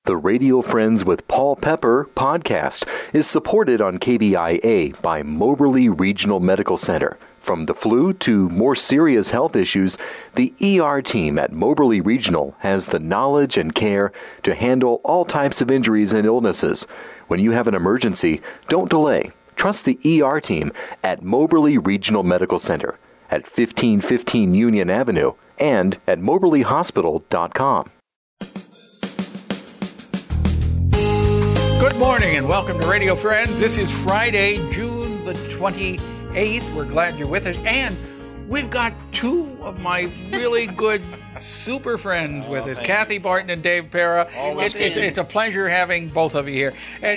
The Radio Friends with Paul Pepper podcast is supported on KBIA by Moberly Regional Medical Center. From the flu to more serious health issues, the ER team at Moberly Regional has the knowledge and care to handle all types of injuries and illnesses. When you have an emergency, don't delay. Trust the ER team at Moberly Regional Medical Center at 1515 Union Avenue and at moberlyhospital.com. Good morning and welcome to Radio Friends. This is Friday, June the 28th. We're glad you're with us. And we've got two of my really good super friends with us, Kathy Barton and Dave Para. It's a pleasure having both of you here.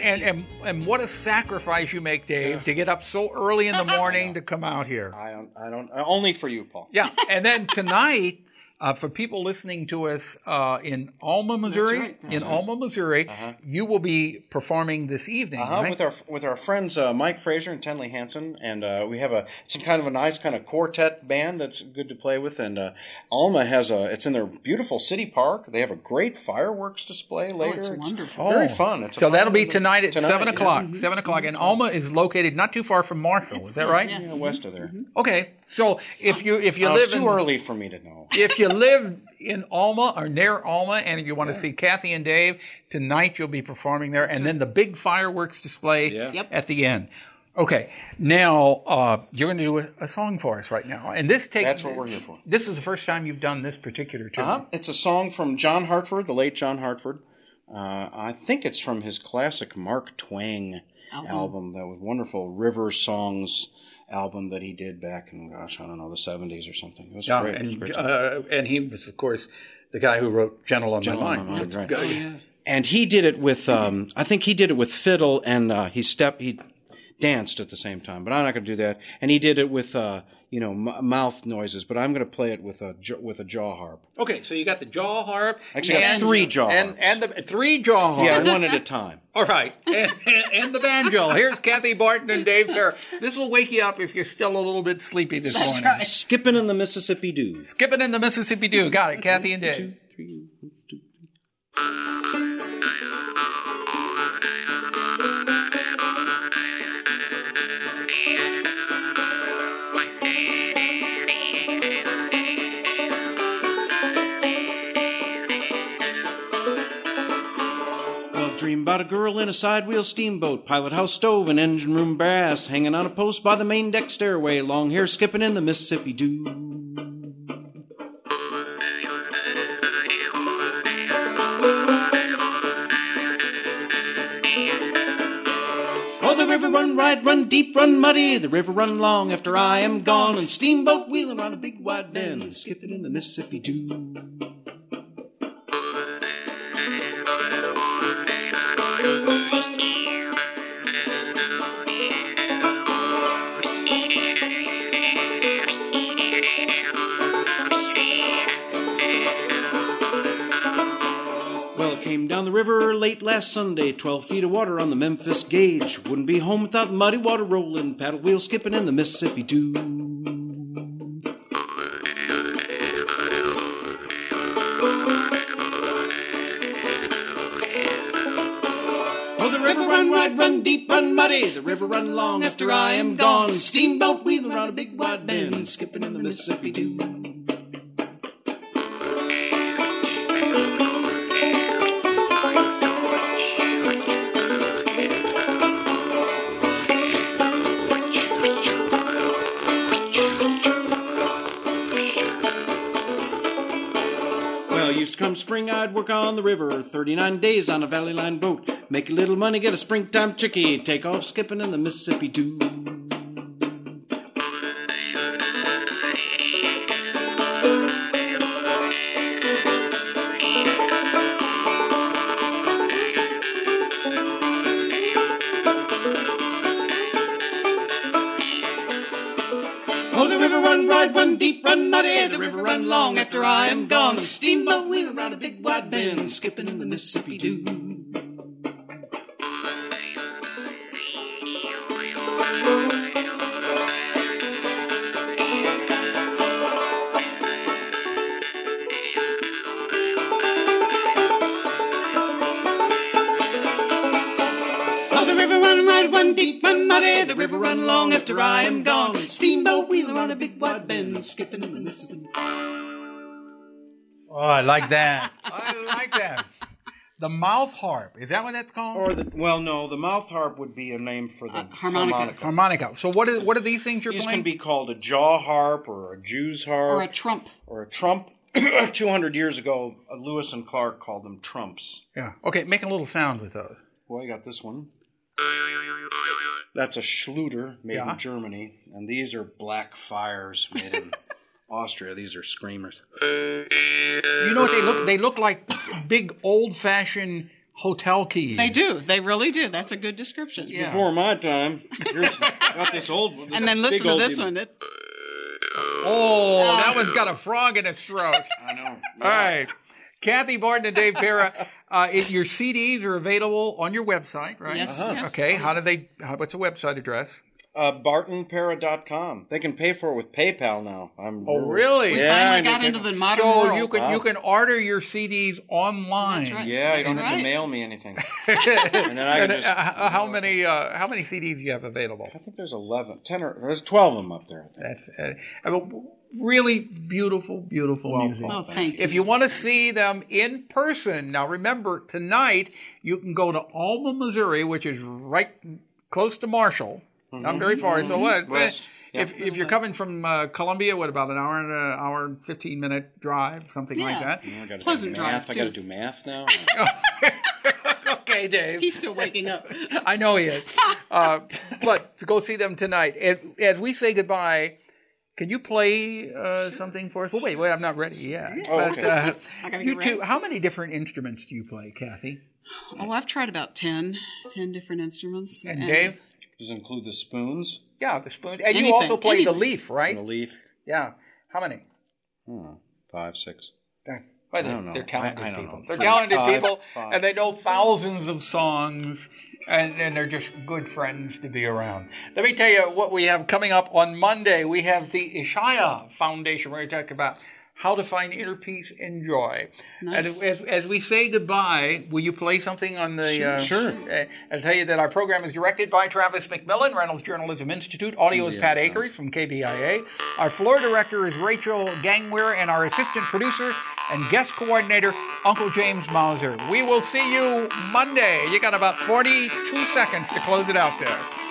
And what a sacrifice you make, Dave, to get up so early in the morning to come out here. I don't. Only for you, Paul. Yeah. And then tonight, for people listening to us in Alma, Missouri, Alma, Missouri, you will be performing this evening, right? with our friends Mike Fraser and Tenley Hansen, and we have it's kind of a nice kind of quartet band that's good to play with. And Alma it's in their beautiful city park. They have a great fireworks display later. It's wonderful. Very fun. So that'll be tonight at 7 o'clock. Yeah. 7 o'clock, and Alma is located not too far from Marshall. Is that right? Yeah, west of there. Okay. So if you live it's too early for me to know. If you live in Alma or near Alma and you want to see Kathy and Dave, tonight you'll be performing there, and then the big fireworks display at the end. Okay, now you're going to do a song for us right now, and that's what we're here for. This is the first time you've done this particular tune. It's a song from John Hartford, the late John Hartford. I think it's from his classic Mark Twain album, that was wonderful River Songs album that he did back in, the 70s or something. It was great. And he was, of course, the guy who wrote Gentle on My Mind. Right. And he did it with, I think he did it with fiddle, and he danced at the same time. But I'm not going to do that. And he did it with, mouth noises. But I'm going to play it with a jaw harp. Okay, so you got the jaw harp. Actually, I got three jaw harps. And the three jaw harps. Yeah, one at a time. All right, and the banjo. Here's Kathy Barton and Dave Para. This will wake you up if you're still a little bit sleepy this morning. Right. Skipping in the Mississippi Dew. Skipping in the Mississippi Dew. Got it, Kathy and Dave. 2, 3, 2. Dream about a girl in a side-wheel steamboat, pilot house stove and engine room brass, hanging on a post by the main deck stairway, long hair skipping in the Mississippi Dew. Oh, the river run wide, run deep, run muddy, the river run long after I am gone, and steamboat wheeling on a big wide bend, skipping in the Mississippi Dew. Well, it came down the river late last Sunday, 12 feet of water on the Memphis gauge. Wouldn't be home without the muddy water rolling, paddle wheel skipping in the Mississippi Dew. Oh, the river run wide, run deep, run muddy, the river run long after I am gone. Steamboat wheeling around a big wide bend, skipping in the Mississippi Dew. Used to come spring, I'd work on the river, 39 days on a valley line boat, make a little money, get a springtime chickie, take off skipping in the Mississippi Dew. Oh, the river run wide, run deep, run muddy, the river run long after I am gone. The steamboat wheeling around a big wide bend, skipping in the Mississippi Dew. wide, one deep, one muddy, the river run long after I am gone. Steamboat wheeler on a big wide bend, skipping in the Mississippi. Oh, I like that. I like that. The mouth harp. Is that what that's called? Or the mouth harp would be a name for the harmonica. Harmonica. So what are these things you're These playing? can be called a jaw harp or a Jew's harp. Or a trump. Or a trump. 200 years ago, Lewis and Clark called them trumps. Yeah. Okay, make a little sound with those. Well, I got this one. That's a Schluter made in Germany. And these are Black Fires made in Austria. These are screamers. You know what they look like? Big old-fashioned hotel keys. They do. They really do. That's a good description. Yeah. Before my time, got this old one. And then listen to this one. That one's got a frog in its throat. I know. Yeah. All right. Kathy Barton and Dave Pera, your CDs are available on your website, right? Yes. Yes. Okay. What's the website address? BartonPera.com. They can pay for it with PayPal now. Really? We finally got into the modern world. So you can order your CDs online. That's right. Yeah, you don't have to mail me anything. And then I can just. How many CDs do you have available? I think there's 11, 10 or there's 12 of them up there. I think. That's really beautiful music. Oh, thank you. If you want to see them in person, now remember tonight you can go to Alma, Missouri, which is right close to Marshall. Not very far. So what? West. If you're coming from Columbia, what about an hour and 15-minute drive, something like that? I gotta Pleasant do math. drive, I too. got to do math now. Okay, Dave. He's still waking up. I know he is. But to go see them tonight. As we say goodbye, can you play something for us? Well, wait, I'm not ready yet. Okay. But, I gotta you get ready. two, how many different instruments do you play, Kathy? Oh, I've tried about 10 different instruments. And Dave? Does it include the spoons? Yeah, the spoon. And you Anything, also play the anything. leaf, right? And the leaf? Yeah. How many? 5, 6. But I don't know. they're talented I don't people. know. They're talented Five. people, and they know thousands of songs, and they're just good friends to be around. Let me tell you what we have coming up on Monday. We have the Ishaya Foundation. We're going to talk about how to find inner peace and joy. Nice. And as we say goodbye, will you play something on the... Sure. I'll tell you that our program is directed by Travis McMillan, Reynolds Journalism Institute. Audio is Pat Akers from KBIA. Our floor director is Rachel Gangweir, and our assistant producer and guest coordinator, Uncle James Mauser. We will see you Monday. You got about 42 seconds to close it out there.